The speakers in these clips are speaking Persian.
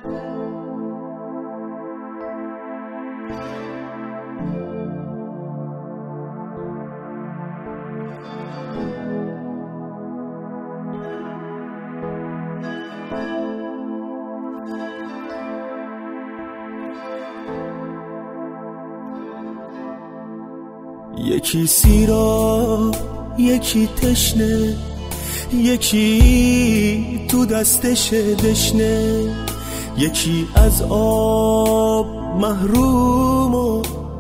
یکی سیرا یکی تشنه، یکی تو دستش دشنه، یکی از آب محروم و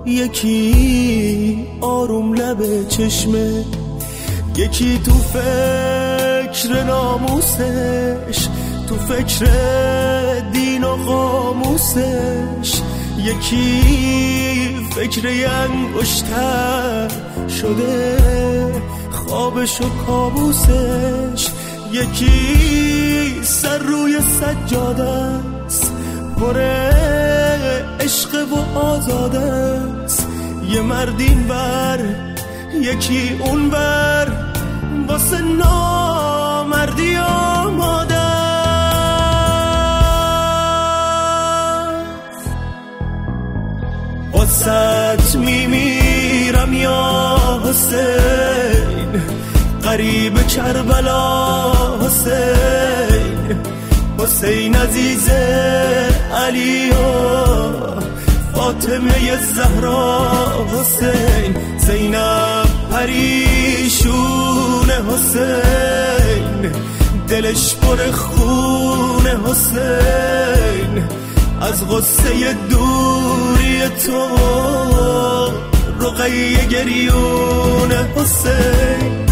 یکی آروم لب چشمه، یکی تو فکر ناموسش، تو فکر دین و قاموسش، یکی فکر انگشتر شده خوابش و کابوسش، یکی سر روی سجاده است پر عشق و آزاده است، یه مرد این بر یکی اون بر واسه نامردی آماده است. واسط میمیرم یا حسین، غریب کربلا حسین، حسین عزیز علی و فاطمه زهرا حسین، زینب پریشون حسین، دلش پر خون حسین، از غصه دوری تو رقیه گریون حسین.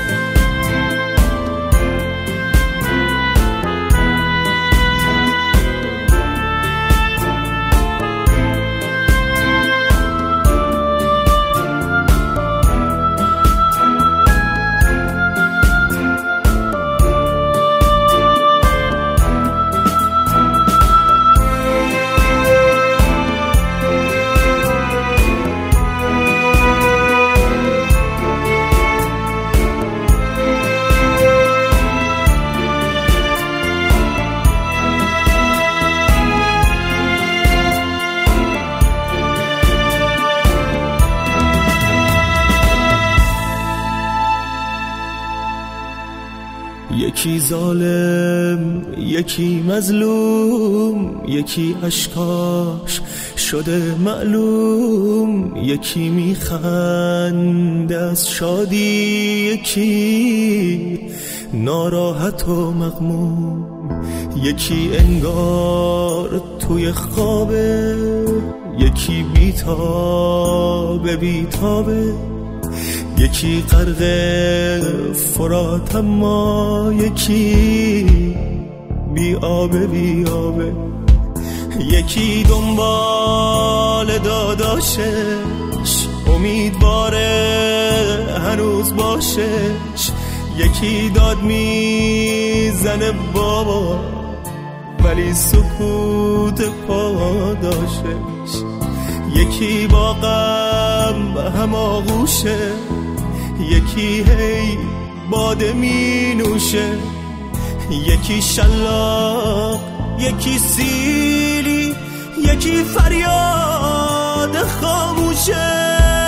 یکی ظالم یکی مظلوم، یکی اشکاش شده معلوم، یکی میخنده از شادی، یکی ناراحت و مغموم، یکی انگار توی خوابه، یکی بیتابه بیتابه، یکی غرق فرات اما یکی بی آبه بی آبه، یکی دنبال داداشش امیدواره هنوز باشش، یکی داد میزنه بابا ولی سکوت پاداشش، یکی با غم هم آغوشه، یکی هی باده می نوشه، یکی شلاق یکی سیلی، یکی فریاد خاموشه.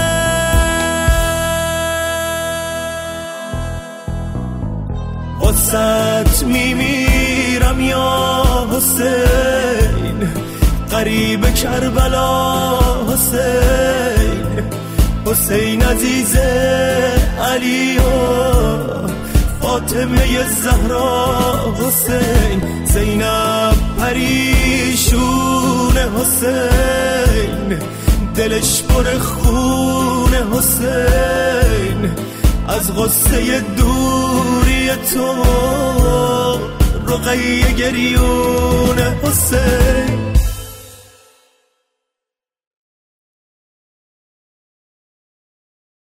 واسط میمیرم یا حسین، غریب کربلا حسین، حسین عزیز علی و فاطمه زهرا حسین، زینب پریشون حسین، دلش پر خون حسین، از غصه دوری تو رقیه گریون حسین.